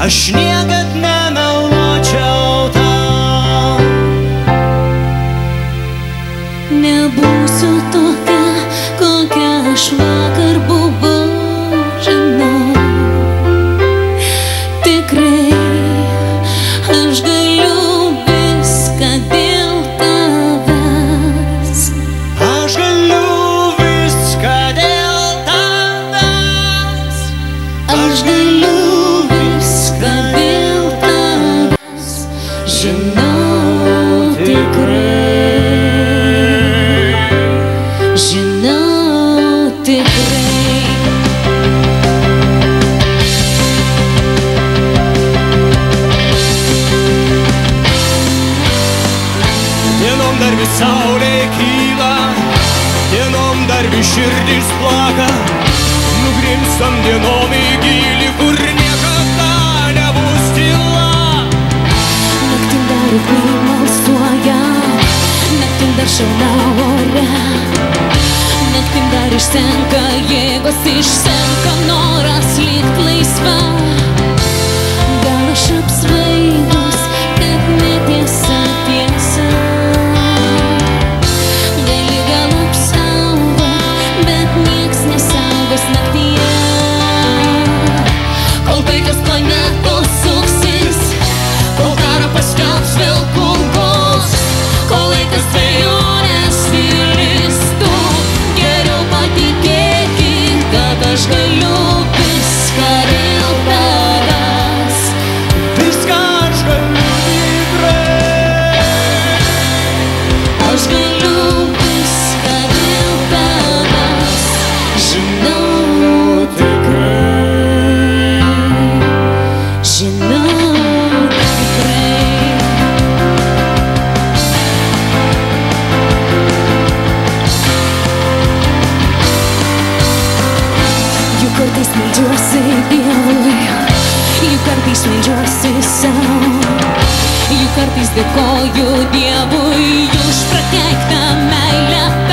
aš niekad nemeluočiau tau. Nebūsiu tokia, kokia aš vakar buvau, žinau. Tikrai aš galiu viską dėl tavęs. Aš galiu viską dėl tavęs. Aš galiu viską dėl tavęs. Žinau tikrai. Žinau tikrai. Dienom dar vis saulė kyla, dienom dar vis širdis plaka. Nugrimstam dienom į gylį, kur niekada nebus tyla. Naktim dar ugniai malsuoja, naktim dar šalna ore. Naktim dar išsenka jėgos, išsenka noras likt laisva. Gal aš apsvaigus, kad netiesa tiesa. Gali gal apsaugot, bet nieks nesaugos naktyje. Kol taikios planetos suksis, kol karą paskelbs vėl kulkos, kol laikas dvejonės vilistų, geriau patikėkit, kad aš galiu viską dėl tavęs. Viską aš galiu tikrai. Aš galiu viską dėl tavęs. Žinau tikrai. Žinau tikrai. Juk kartais meldžiuosi Dievui, juk kartais meldžiuosi sau, juk kartais dėkoju Dievui už prakeiktą meilę.